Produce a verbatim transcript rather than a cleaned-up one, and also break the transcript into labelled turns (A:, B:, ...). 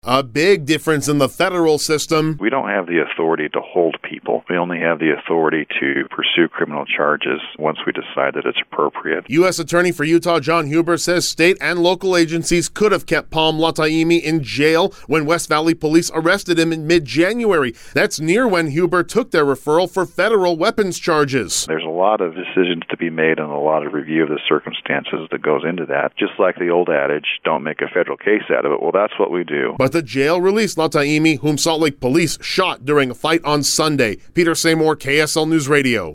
A: A big difference in the federal system.
B: We don't have the authority to hold people. We only have the authority to pursue criminal charges once we decide that it's appropriate.
A: U S Attorney for Utah John Huber says state and local agencies could have kept Palm Lataimi in jail when West Valley Police arrested him in mid-January. That's near when Huber took their referral for federal weapons charges.
B: There's a lot of decisions to be made and a lot of review of the circumstances that goes into that. Just like the old adage, don't make a federal case out of it. Well, that's what we do.
A: But the jail released Lataimi, whom Salt Lake police shot during a fight on Sunday. Peter Seymour, K S L News Radio.